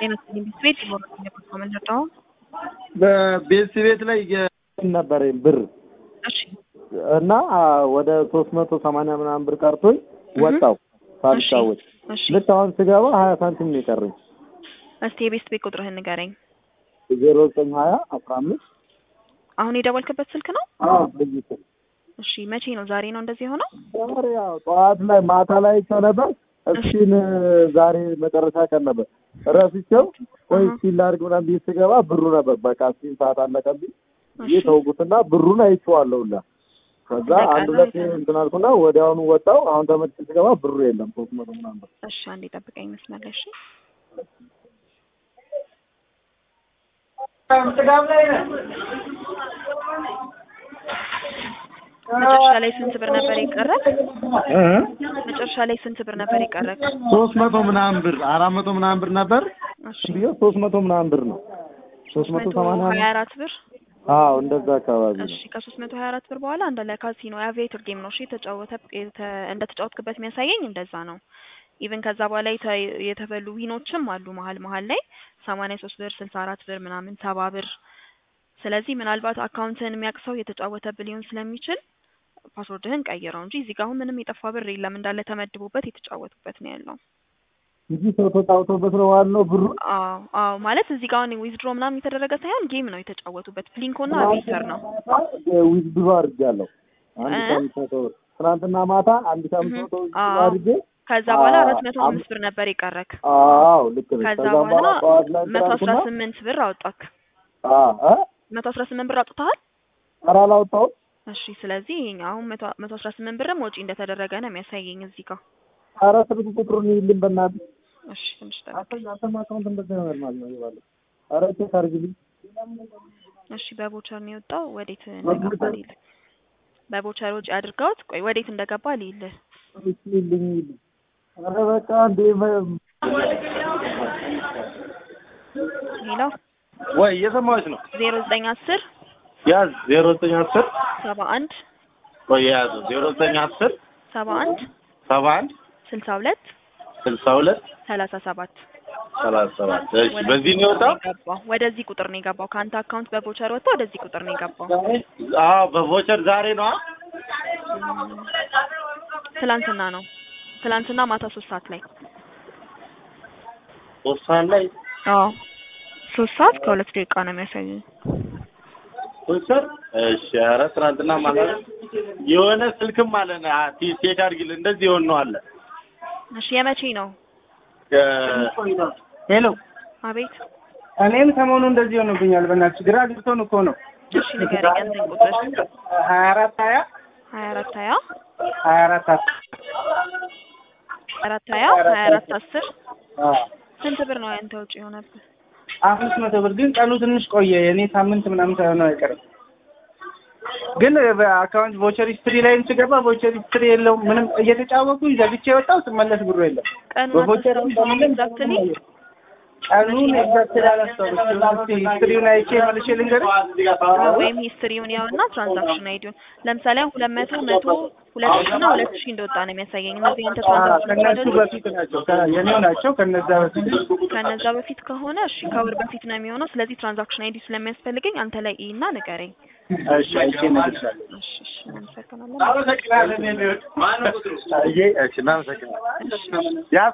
ቤት ይሞራል በቤት ቤት ላይ ነበረኝ ብር እሺ እና ወደ 380 ምናምን ብር ቀርቶኝ ወጣው ሳልጫወት ልክ አሁን ስገባ 20 ሳንቲም ነው የቀረኝ። እስቲ የቤት ቤት ቁጥርህን ንገረኝ። 0920 15 አሁን የደወልክበት ስልክ ነው? አዎ በዚህ ስልክ። እሺ መቼ ነው? ዛሬ ነው እንደዚህ ሆነው? ዛሬ ያው ጠዋት ላይ ማታ ላይ ነበር። እስኪን ዛሬ መጨረሻ ቀን ነበር ረስቼው ወይ ሲላርግ ምናምን ቤት ስገባ ብሩ ነበር። በቃ ሲን ሰዓት አለቀብኝ ይተውኩትና ብሩን አይቼዋለሁላ። ከዛ አንድ ሁለት እንትን አልኩና ወዲያውኑ ወጣው። አሁን ተመልሼ ስገባ ብሩ የለም 300 ምናምን ብር። እሺ አንዴ ጠብቀኝ መስመር ላይ እሺ። ጥጋብ ላይ ነህ? መጨረሻ ላይ ስንት ብር ነበር የቀረክ? መጨረሻ ላይ ስንት ብር ነበር የቀረክ? 300 ምናምን ብር 400 ምናምን ብር ነበር። እሺ 300 ምናምን ብር ነው። 324 ብር። አዎ እንደዛ አካባቢ ነው። እሺ ከ324 ብር በኋላ እንዳለ ካሲኖ አቪዬተር ጌም ነው እሺ እንደተጫወትክበት የሚያሳየኝ እንደዛ ነው። ኢቭን ከዛ በኋላ የተበሉ ዊኖችም አሉ መሀል ላይ 83 ብር 64 ብር ምናምን 70 ብር። ስለዚህ ምናልባት አካውንትን የሚያቅሰው የተጫወተብህ ሊሆን ስለሚችል ፓስወርድህን ቀይረው እንጂ እዚህ ጋር አሁን ምንም የጠፋ ብር የለም እንዳለ ተመድቦበት የተጫወቱበት ነው ያለው። እንጂ ሰው ተጣውቶበት ነው ዋናው ብሩ። አዎ ማለት እዚህ ጋር ነው ዊዝድሮ ምናምን የተደረገ ሳይሆን ጌም ነው የተጫወቱበት። ፕሊንኮና አቪዬተር ነው። ዊዝድሮ አድርጋለሁ አንድ ሳምንት ትናንትና ማታ አንድ ሳምንት አድርጌ ከዛ በኋላ 405 ብር ነበር የቀረክ። አዎ ልክ ነው። ከዛ በኋላ 118 ብር አወጣክ። 118 ብር አውጥተሃል? ኧረ አላወጣሁም። እሺ ስለዚህ አሁን 118 ብርም ወጪ እንደተደረገ ነው የሚያሳየኝ እዚህ ጋር። ኧረ ስልክ ቁጥሩን ይልኝ በእናትህ። እሺ ትንሽ ጠብቅ። አንተማ አካውንት እንደዛ ይሆናል ማለት ነው ይባላል። ኧረ ቼክ አድርግልኝ። እሺ በቦቸር ነው የወጣው። ወዴት እንደገባ ልይልህ። በቦቸር ወጪ አድርገውት ቆይ ወዴት እንደገባ ልይልህ። እሺ ይልኝ። ኧረ በቃ እንዴ ሄሎ ወይ እየሰማሁሽ ነው። 0910 ያዝ 0910 71 ወይ ያዝ 0910 71 71 62 62 37 37 እሺ በዚህ ነው የወጣው። ወደዚህ ቁጥር ነው የገባው። ካንተ አካውንት በቦቸር ወጣ ወደዚህ ቁጥር ነው የገባው። አዎ በቦቸር ዛሬ ነው። ትላንትና ነው። ትላንትና ማታ 3 ሰዓት ላይ 3 ሰዓት ላይ አዎ 3 ሰዓት ከ2 ደቂቃ ነው የሚያሳየው። ቦቸር እሺ ኧረ ትናንትና ማለት የሆነ ስልክም አለ ና ቼክ አድርጊልኝ እንደዚህ ይሆን ነው አለ። እሺ የመቼ ነው? ሄሎ አቤት እኔም ሰሞኑን እንደዚህ ሆኖብኛል። በእናትሽ ግራ ገብቶን እኮ ነው። እሺ ንገረኝ አንተን ቁጥር 24 20 24 20 24 24 10 ስንት ብር ነው ያንተ ወጪ የሆነብህ? 500 ብር ግን ቀኑ ትንሽ ቆየ። የኔ ሳምንት ምናምን ሳይሆን አይቀርም። ግን በአካውንት ቮቸር ሂስትሪ ላይም ስገባ ቮቸር ሂስትሪ የለውም ምንም። እየተጫወኩ ዘግቼ ወጣሁ ስመለስ ብሩ የለም። በቮቸር ኤግዛክትሊ ቀኑን ኤግዛክትሊ አላስታውስም። ሂስትሪውን አይቼ መልሼ ልንገርሽ ወይም ሂስትሪውን ያውና ትራንዛክሽን አይዲውን ለምሳሌ 200 100 2000 እና 2000 እንደወጣ ነው የሚያሳየኝ። እነዚህ አንተ ትራንዛክሽን ከነሱ በፊት ናቸው የኔው ናቸው። ከነዛ በፊት ከሆነ እሺ ከወር በፊት ነው የሚሆነው። ስለዚህ ትራንዛክሽን አይዲ ስለሚያስፈልገኝ አንተ ላይ እና ንገረኝ። እሺ አይቼ መልሻለሁ። እሺ እናመሰግናለን። ማነው ቁጥሩ? እሺ እናመሰግናለን።